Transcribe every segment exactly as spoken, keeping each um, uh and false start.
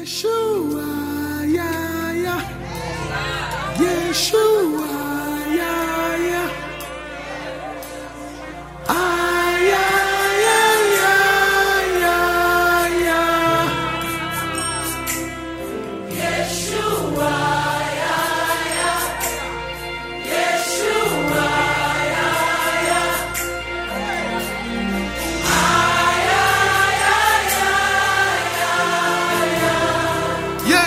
Yeshua, yeah, yeah. Yeshua, yeah, yeah. Ah, yeah, yeah, yeah, yeah, yeah. Yeshua, yeah, yeah. Yeshua, yeah, yeah. Ah, yeah, yeah, yeah, yeah, yeah.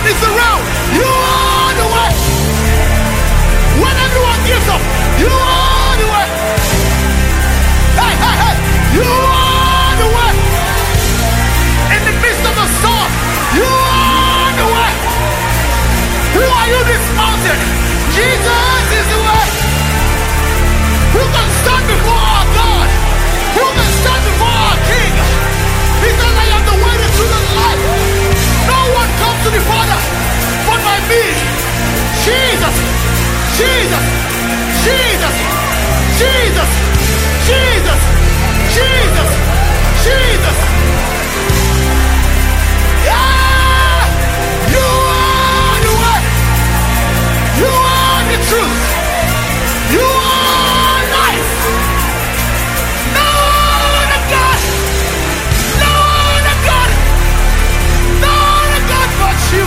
everyone is around, you are the way. When everyone gives up, you are the way. Hey, hey, hey, you are the way. In the midst of the storm, you are the way. Who are you this mountain? Jesus is the way. Who can stand before our God? Who can stand before our King? He says, I am the way, the truth, and the life. No one comes to the Father but by me. Jesus, Jesus, Jesus, Jesus, Jesus, Jesus, Jesus. Yeah! You are the way. You are the truth. You are life. No other God. No other God. No other God but you.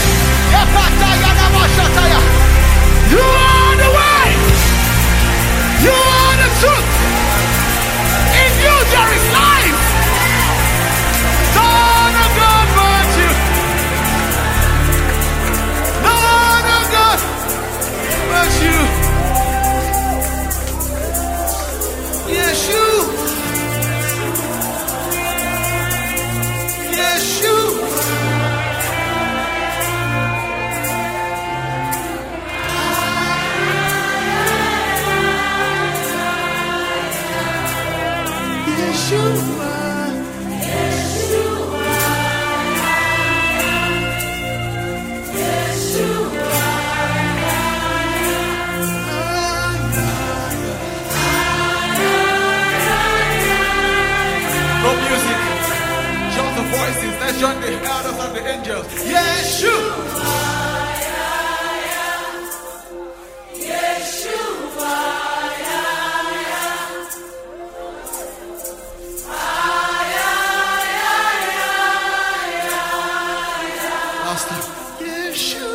You are the way. You are the truth. In you there is life. No other God but you. No other God but you. Yes, you. Yes, you. Yes, you are. Yes, you are. Yes, you No music, just the voices. Let's join the elders and the angels. Yes, you. Yes, you are. Last time. Yes, you.